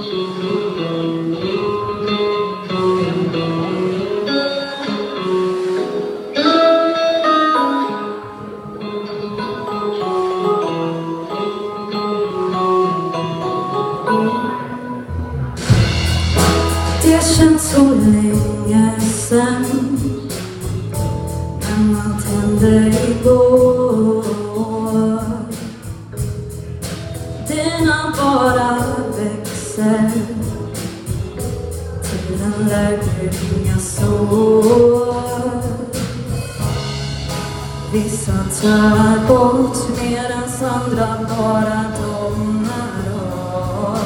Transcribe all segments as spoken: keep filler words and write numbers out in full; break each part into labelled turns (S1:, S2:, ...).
S1: Det känns så länge sen när man tände igår. Dina bara växer, tiden läker inga sår. Vissa tar bort medans andra bara domar av.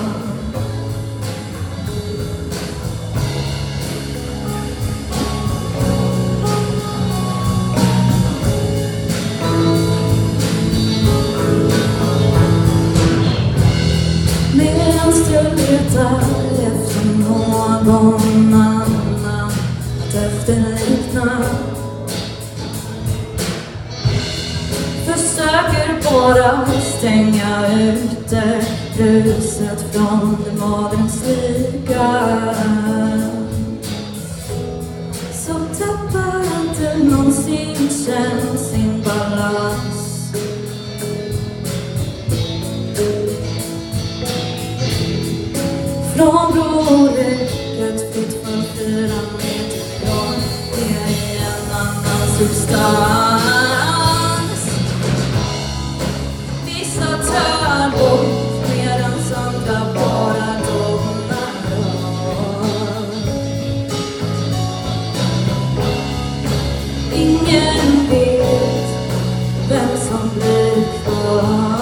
S1: Medans du letar efter någon annan att efterlikna, försöker bara stänga ute bruset från det magens lika. Så tappar inte någonsin känn sin balans. Från broräcket fritt för fyra meter från det är en annan substans. Vissa tar bort medans andra bara domar av. Ingen vet vem som blir kvar.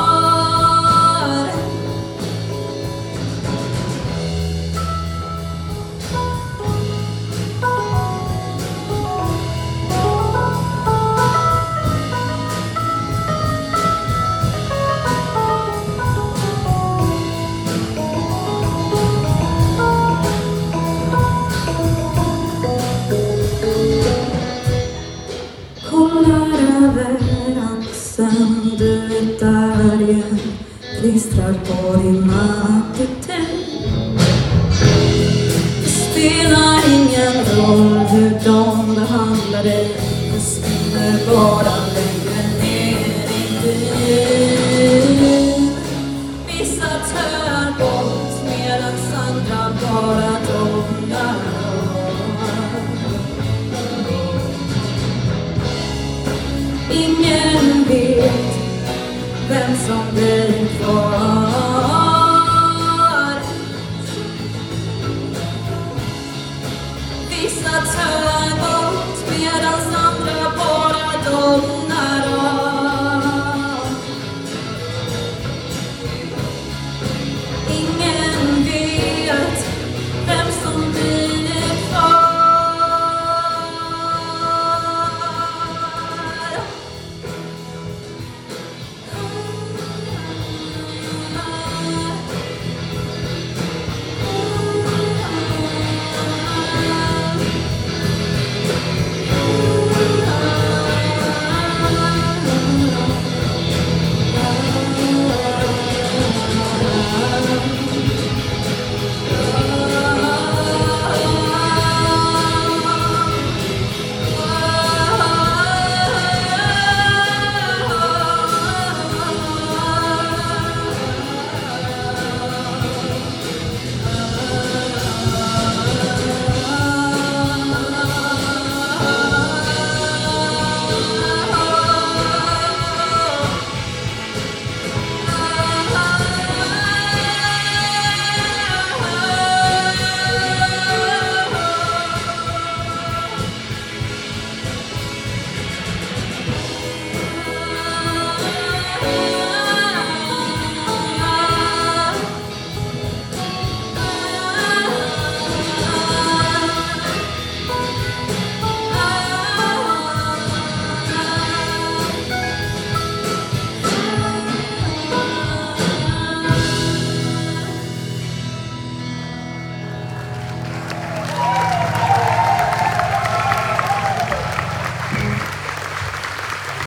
S1: Kollar över axeln, du är där igen, klistrar på din attityd. Det spelar ingen roll hur de behandlar dig, det spinner bara längre ner i tid. Vissa tör bort medans andra bara domar av. Ingen vet vem som blir kvar.